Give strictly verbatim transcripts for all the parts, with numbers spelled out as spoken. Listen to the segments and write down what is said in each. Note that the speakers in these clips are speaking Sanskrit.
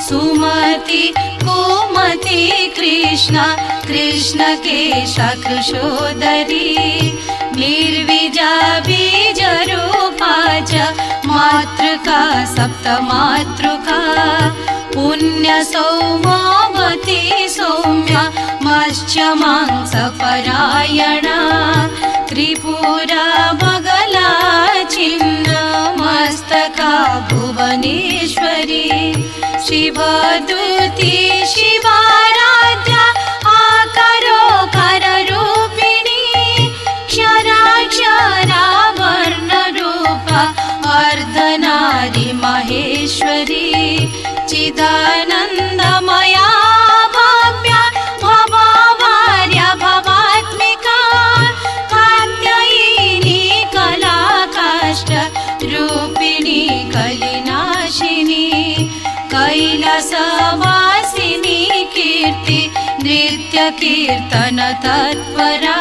सुमति कुमति कृष्ण कृष्ण केश कृशोदरी निर्विजा बीजरूपा च मातृका सप्तमातृका पुण्य सौमवती सौम्य मत्स्य मांस परायणा त्रिपुरा बगला छिन्न मस्तका भुवनेश्वरी शिवदूती शिवाराध्या आकारोकार रूपिणी क्षराक्षरा वर्णरूपा अर्धनारी महेश्वरी चिदानन्दमया भव्या भवार्या भवात्मिका कात्यायिनी कलाकाष्ठ रूपिणी कलिनाशिनी कैलासवासिनी कीर्ति नृत्य कीर्तन तत्परा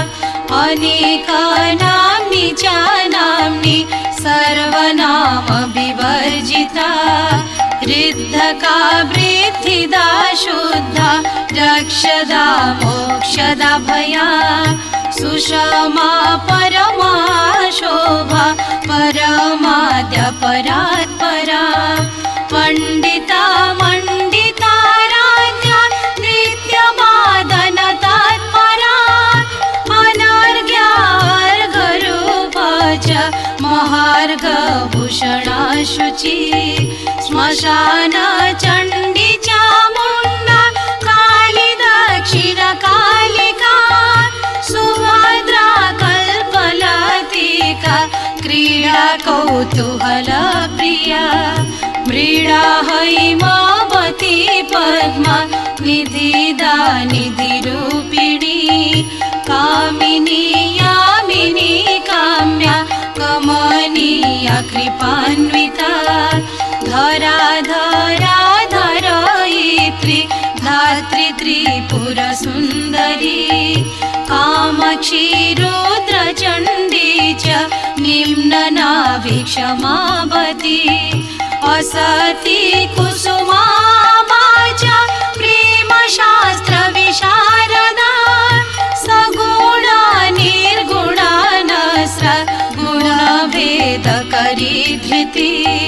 अनेकानाम्नि च नाम्नि सर्वनाम विवर्जिता ऋद्धका वृद्धिदा शुद्धा रक्षदा मोक्षदा भया सुषमा परमा शोभा परमाद्य परात्परा पंडिता मंडिताराध्या नित्यमादन तत्परा अनर्घ्या अर्घरूपा च महार्घभूषणा शुचि श्मशान चण्डी चामुण्डा काली दक्षिण कालिका सुभद्रा कल्पलतिका क्रीडा कौतूहल प्रिया मृडा हैमावती पद्मा निधिदा निधिरूपिणी कामिनी यामिनी काम्या कमनीया कृपान्विता धरा धरा धरयित्री धात्री त्रिपुर सुन्दरी कामाक्षी रुद्रचण्डी च निम्ननाभि क्षमावती असती कुसुमाभा च प्रेम शास्त्र विशारदा सगुणा निर्गुणा नस्र गुणभेदकरी धृति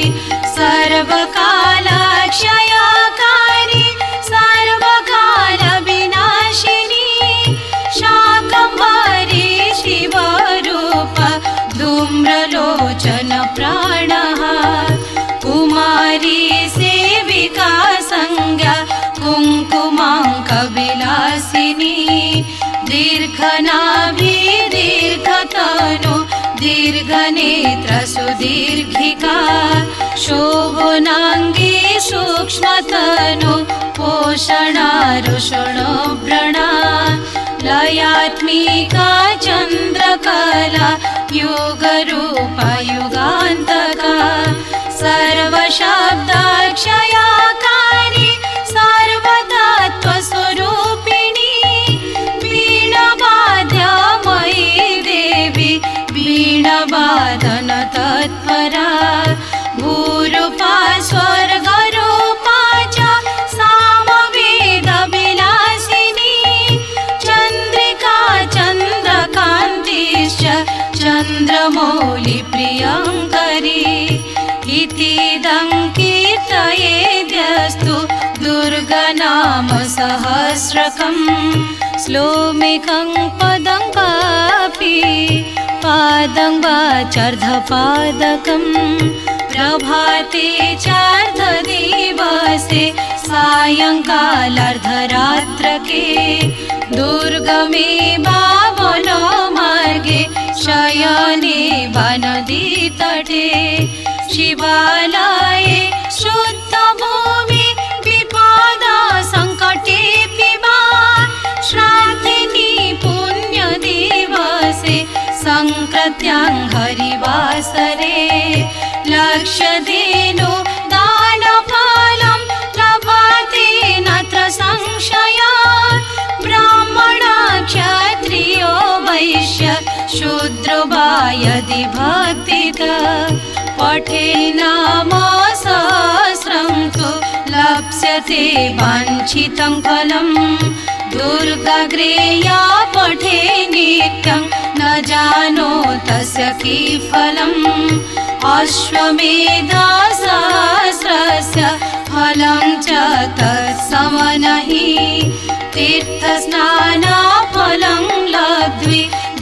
सर्वकालक्षयकारी सर्वकाल विनाशिनी शाकम्भरी शिवरूप धूम्रलोचन प्राणः कुमारी सेविका संज्ञा कुङ्कुमाङ्क विलासिनी दीर्घनाभि दीर्घतनु दीर्घनेत्र सुदीर्घिका शोभनाङ्गी सूक्ष्मतनु पोषणारुषणोव्रणा लयात्मिका चन्द्रकला युगरूपा युगान्तका सर्वशब्दाक्षयाकारी सर्वतत्त्वस्वरूपिणी वीणावाद्यमयी देवी वीणावादन तत्परा भूरूपा स्वर्गरूपा च सामवेद विलासिनी चन्द्रिका चन्द्रकान्तिश्च चन्द्रमौलि प्रियङ्करी इतीदं कीर्तयेद्यस्तु दुर्गनाम सहस्रकं श्लोमेकं पदं वापि पादं वाचार्धपादकं प्रभाते चार्धदिवसे सायंकालार्धरात्रके दुर्गमे भावनो मार्गे शयने वनदीतटे शिवालये शुद्धभूमि विपदा सङ्कटे वा श्राद्धिनि पुण्यदिवसे सङ्कृत्यां हरिवासरे लक्षदेनो दानफलं लभते नत्र संशया ब्राह्मणा क्षत्रियो वैश्य शूद्रो वा यदि भक्तितः पठे नाम सहस्रं तु लप्स्यते वाञ्छितं फलं। दुर्गाग्रेया पठे नित्यं न जानो तस्य किफलम्। अश्वमेधसहस्रस्य फलं च तत्समनहि। तीर्थस्नानफलं लब्ध्वी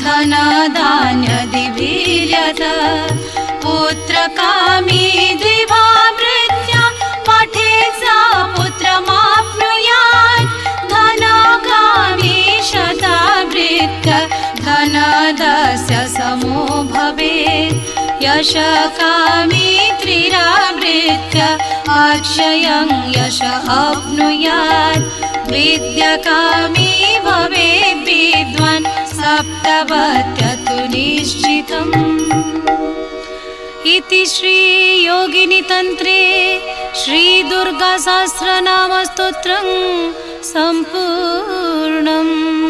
धनधान्यदिभिर्यत। पुत्रकामी द्विभावृत्या पठेत् सा पुत्रमाप्नुयात्। धनकामी शतावृत्या धनदस्य समो भवेत्। यशकामी त्रिरावृत्या अक्षयं यश आप्नुयात्। विद्याकामी भवेत् विद्वान् सप्तवत्या तु निश्चितम्। इति श्री योगिनी तंत्रे श्री दुर्गा सहस्रनाम स्तोत्रं संपूर्णम्।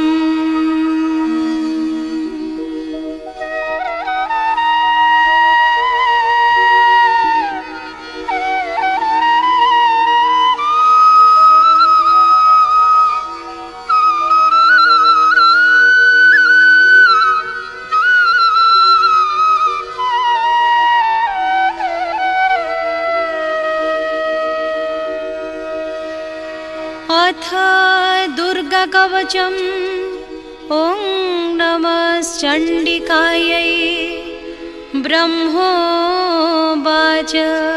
अथ दुर्गा कवचम्। ॐ नमश्चण्डिकायै। ब्रह्मोवाच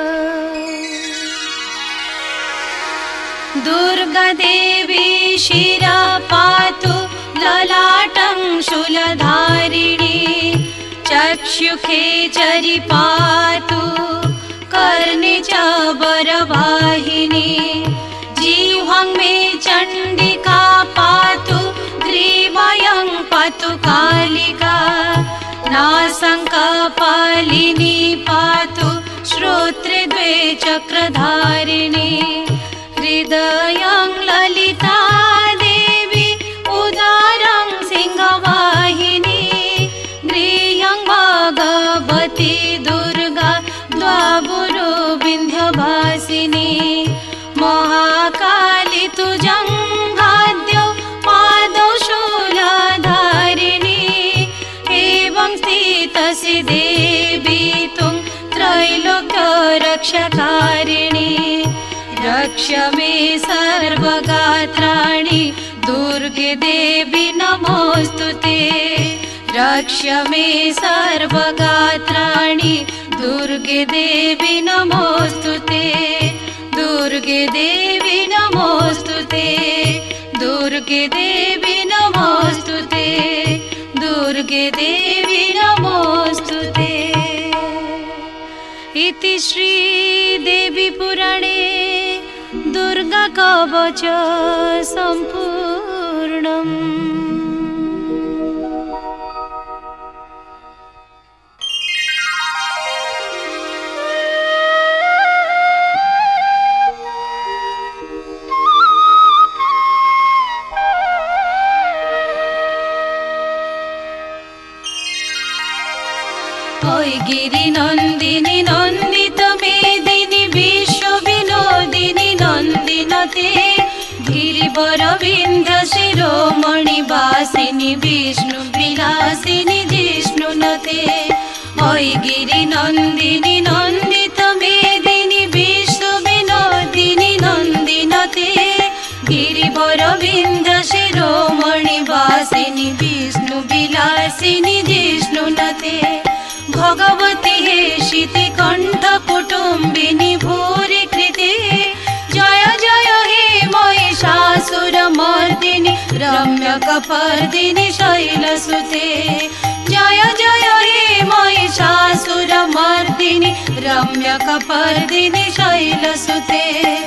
दुर्गा देवी शिरा पातु ललाटं शूलधारिणी। चक्षुखे चरि पातु कर्णे च वरवाहिनी। जिह्वां मे चण्डिका पातु ग्रीवयं पातु कालिका। नासं कपालिनी पातु श्रोत्रे द्वे चक्रधारिणी। हृदयं ललिता देवी उदारं सिंहवाहिनी। गृह्यं भगवती दुर्गा द्वाभुरो विन्ध्यवासिनी। महाकाली तु जङ्घाद्यौ पादौ शूलधारिणी। एवं स्थितसि देवी त्वं त्रैलोक्यरक्षकारिणी। रक्ष मे सर्वगात्राणि दुर्गे देवी नमोऽस्तुते। रक्ष मे सर्वगात्राणि दुर्गे देवी नमोऽस्तुते। दुर्गे देवी नमोऽस्तुते। दुर्गे देवी नमोऽस्तुते। दुर्गे देवी नमोऽस्तुते। इति श्री देवी पुराणे दुर्गा कवच सम्पूर्णम्। गिरि नंदिनी नंदित मेदिनी विश्व विनोदिनी नंदिनते। गिरिवर विंध्य शिरोमणि वासिनी विष्णु विलासिनी जिष्णुनते। ओय गिरि नंदिनी नंदित मेदिनी विश्व विनोदिनी नंदिनते। गिरिवर विंध्य शिरोमणि वासिनी विष्णु विलासिनी जिष्णुनते। भगवती हे शिति कंठ कुटुंबिनी भूरि कृते। जय जय हे महिषासुरमर्दिनी रम्यकपर्दिनी शैलसुते। जय जय हे महिषासुरमर्दिनी रम्यकपर्दिनी शैलसुते।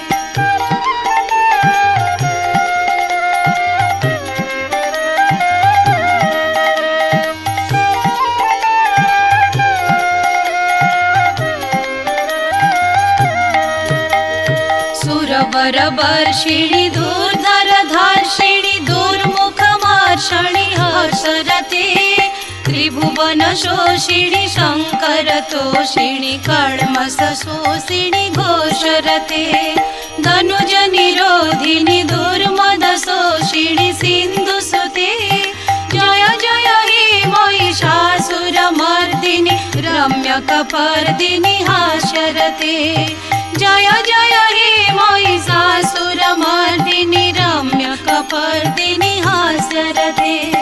वरवर्षिणि धूर्धर धार्षिणि दुर्मुखमार्षणि हर्षरते। त्रिभुवन शोषिणि शङ्कर तोषिणि कण्मस शोषिणि घोषरते। धनुज निरोधिनी दुर्मदशोषिणि सिन्धुसुते जय जय हे महिषासुरमर्दिनि रम्यकपर्दिनि हास्यरते जय जय हे महिषासुरमर्दिनि रम्यकपर्दिनि हास्यरते।